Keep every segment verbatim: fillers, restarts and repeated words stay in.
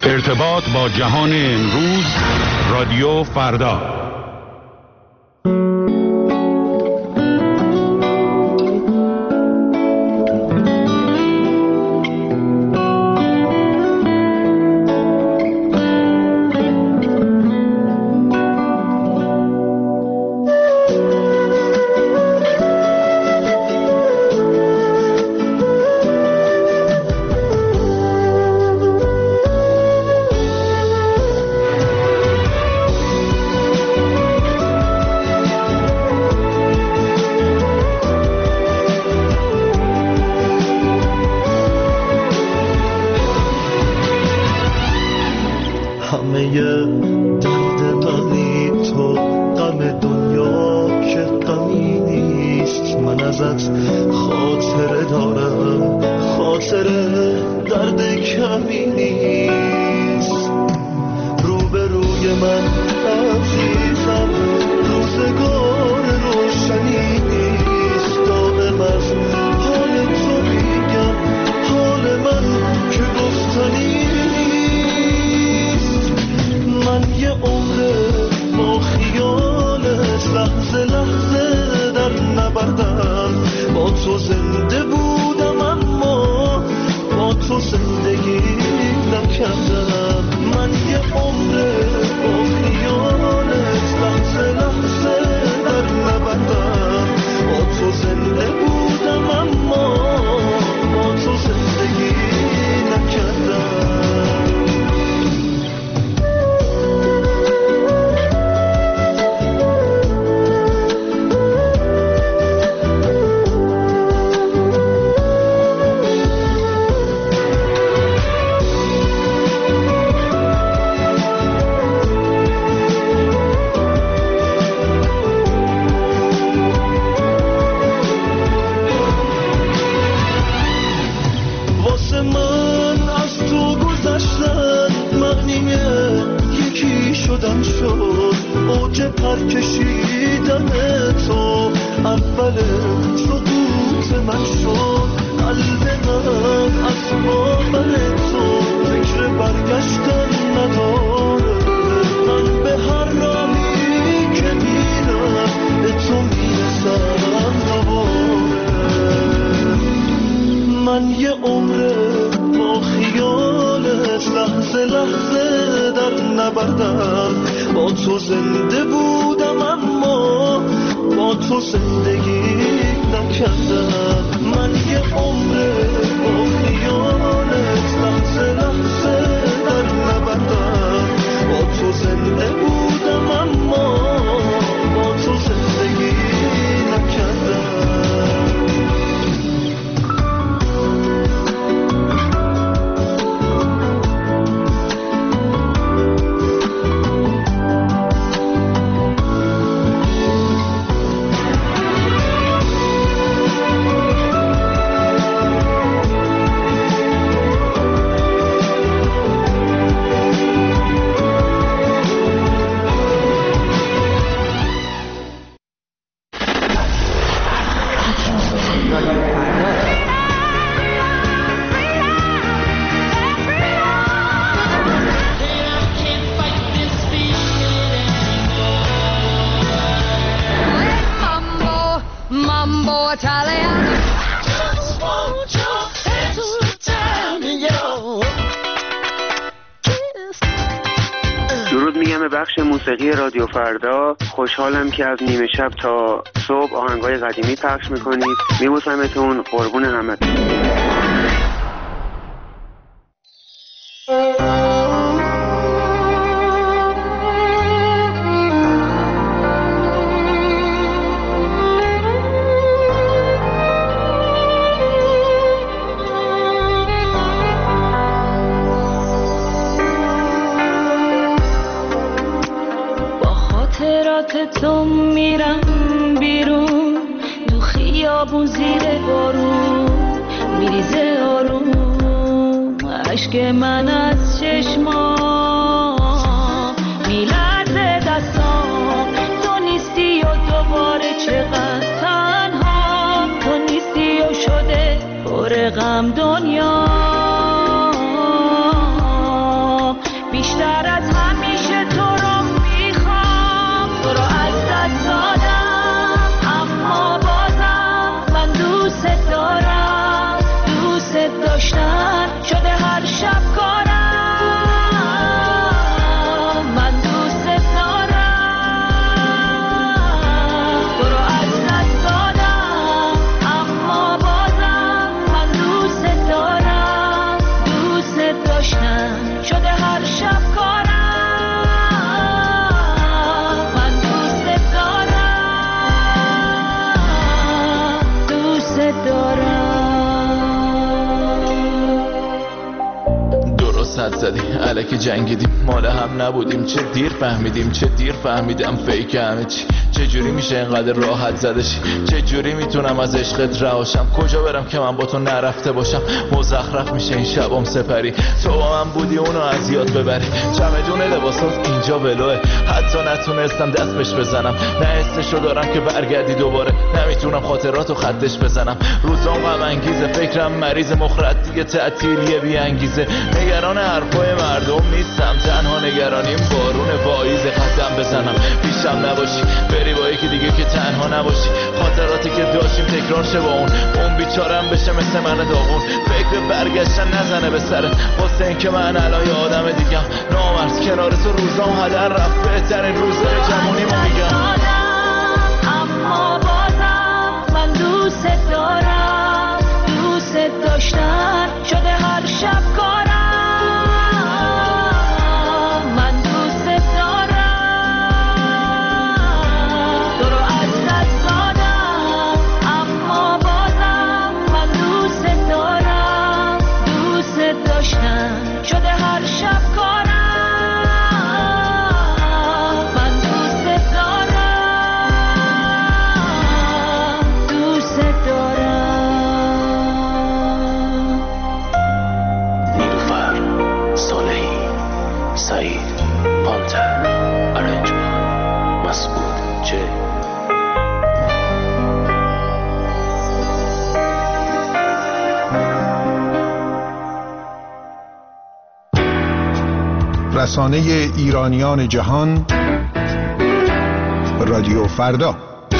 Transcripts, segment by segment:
ارتباط با جهان امروز، رادیو فردا. موسیقی رادیو فردا. خوشحالم که از نیمه شب تا صبح آهنگای قدیمی پخش میکنید. میبوسمتون، قربون همتون. تو میرم بیرون دو خیابون زیر بارون میریزه آروم عشق من از چشمام میلرزه دستام. تو نیستی و دوباره چقدر تنها، تو نیستی و شده پر غم دنیا. صد زدی الکی جنگیدیم مال هم نبودیم چه دیر فهمیدیم چه دیر فهمیدم فیک همه چی چه جوری میشه اینقدر راحت زدشی چه جوری میتونم از عشقت رهاشم کجا برم که من با تو نرفته باشم مزخرف میشه این شبام سپری تو با من بودی اونو از یاد ببری چمدون لباسات اینجا ولوه حتی نتونستم دست بهش بزنم نه حسشو دارم که برگردی دوباره نمیتونم خاطراتو خطش بزنم روزام غم انگیزه فکرم مریض مخرد دیگه تعطیلیه بی انگیزه نگران حرفای مردم نیستم تنها نگرانیم بارون پاییز قدم بزنم پیشم نباشی بری با یکی دیگه که تنها نباشی خاطراتی که داشتیم تکرار شه با اون اون بیچارم بشه مثل من داغون فکر برگشتن نزنه به سرت واسه این که من الان یه آدم دیگم نامرز کنار تو روزام هدر رفت بهترین روزای جوونیمو میگم اما بازم من دوست دارم دوست داشتن شده هر شب کارم من دوست دارم تو رو از دست دادم اما بازم من دوست دارم دوست داشتن شده هر شب کارم من دوست دارم دوست دارم نیلوفر صالحی سعید پانتر ارنجمان مسعود جه رسانه ایرانیان جهان رادیو فردا.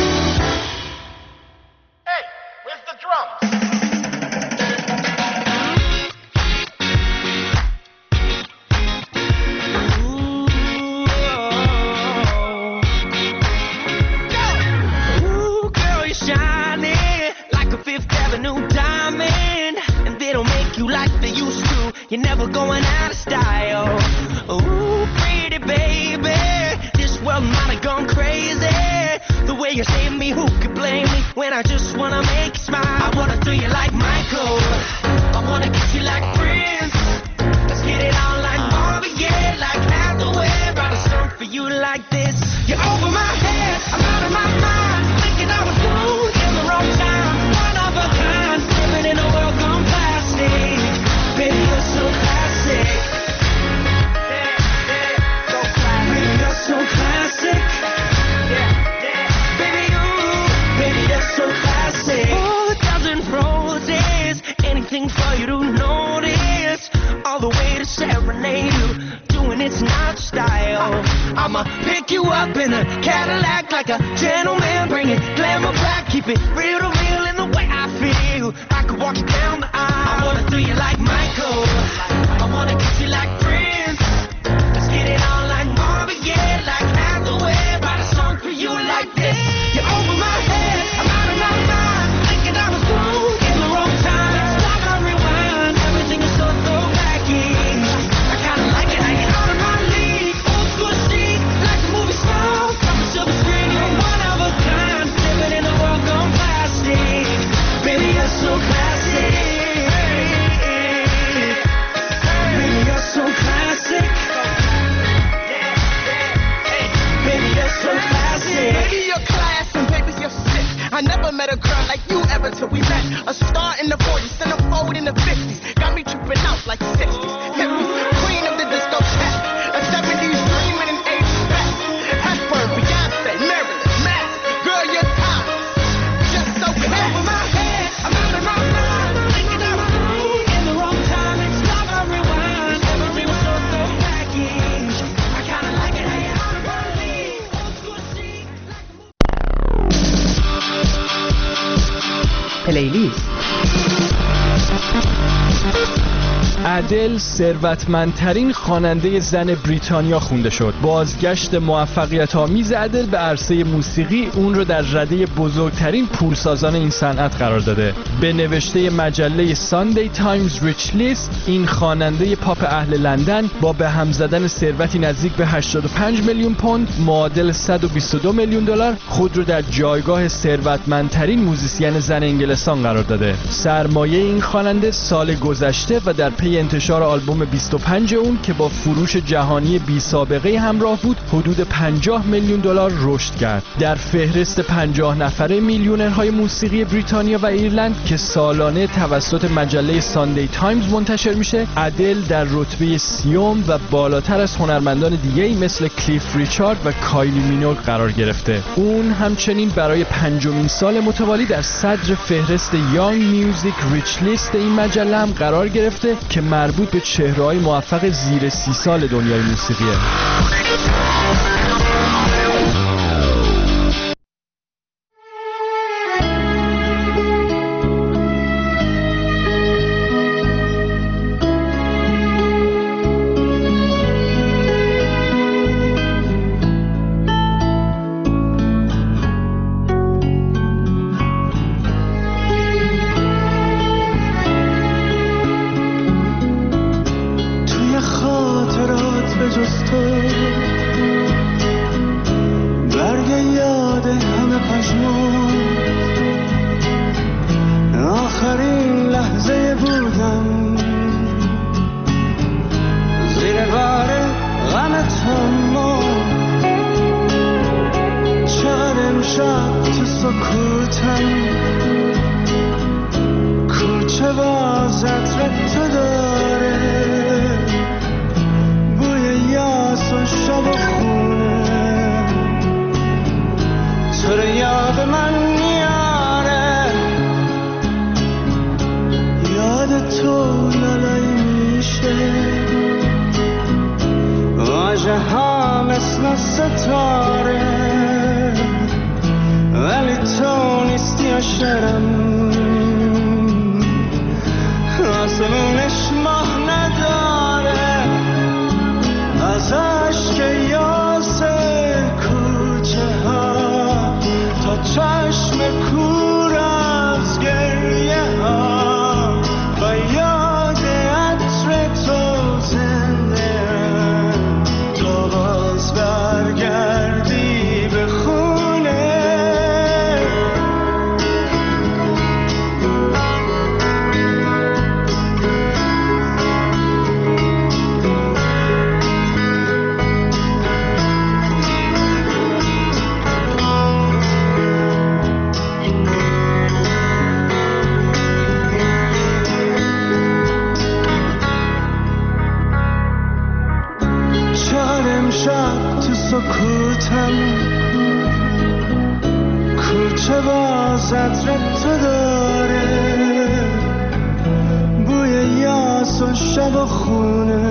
You're never going out of style. Ooh, pretty baby, this world might have gone crazy. The way you save me, who could blame me when I just wanna make you smile? I wanna do you like Michael, I wanna kiss you like Prince. Let's get it on like Marvin Gaye, like Hathaway. Write a song for you like this. You're over my head, I'm out of my mind, thinking I was cool in the wrong time. One of a kind, living in a world gone plastic. Baby, you're so classic. Yeah, yeah, so classic. Baby, you're so classic. Yeah, yeah. Baby, you, baby, you're so classic. Oh, a dozen roses, anything for you to notice. All the way to serenade you, doing it's not style. I'ma pick you up in a Cadillac like a gentleman, bring it glamour back, keep it real to real in the way I feel. I could walk you down the aisle. I wanna do you like Michael, I wanna kiss you like Prince. Let's get it on like Marvin Gaye, like Hathaway. Write a song for you like this. You're over my head, I'm out of my mind, thinking I was cool in the wrong time. Stop and rewind, everything is so throwbacky. I kinda like it, I get out of my league. Old school chic, like the movie stars, on the silver screen. You're one of a kind, living in a world gone plastic. Baby, you're so classic. Baby, you're so classic. Baby, you're so classic. Baby, you're class and baby, you're sick. I never met a girl like you ever till we met. A star in the forties, centerfold in the fifties. Got me tripping out like sixties. Hippies, queen of the disco cat. A seventies dream and an eighties back. Hepburn, Beyonce, Marilyn, Max. Girl, you're top. Just so You're over my head, I'm out of my mind, thinking I was cool in the wrong time. It's stop and rewind, everything was so throwbacky. I kinda like it, how you out of my league. Old school chic, like the movie. پلیلیست. ادل ثروتمندترین خواننده زن بریتانیا خونده شد. بازگشت موفقیت آمیز ادل به عرصه موسیقی اون رو در رده بزرگترین پولسازان این صنعت قرار داده. به نوشته مجله ساندی تایمز ریچ لیست، این خواننده پاپ اهل لندن با به هم زدن ثروتی نزدیک به هشتاد و پنج میلیون پوند معادل صد و بیست و دو میلیون دلار خود رو در جایگاه ثروتمندترین موزیسین زن انگلستان قرار داده. سرمایه این خواننده سال گذشته و در پی انتشار انتشار آلبوم بیست و پنج اون که با فروش جهانی بی سابقه همراه بود حدود پنجاه میلیون دلار رشد کرد. در فهرست پنجاه نفره میلیونرهای موسیقی بریتانیا و ایرلند که سالانه توسط مجله ساندی تایمز منتشر میشه، ادل در رتبه سیوم و بالاتر از هنرمندان دیگه‌ای مثل کلیف ریچارد و کایلی مینوگ قرار گرفته. اون همچنین برای پنجمین سال متوالی در صدر فهرست یانگ میوزیک ریچ لیست این مجله هم قرار گرفته که مربوط به چهره‌های موفق زیر سی سال دنیای موسیقیه. شب و خونه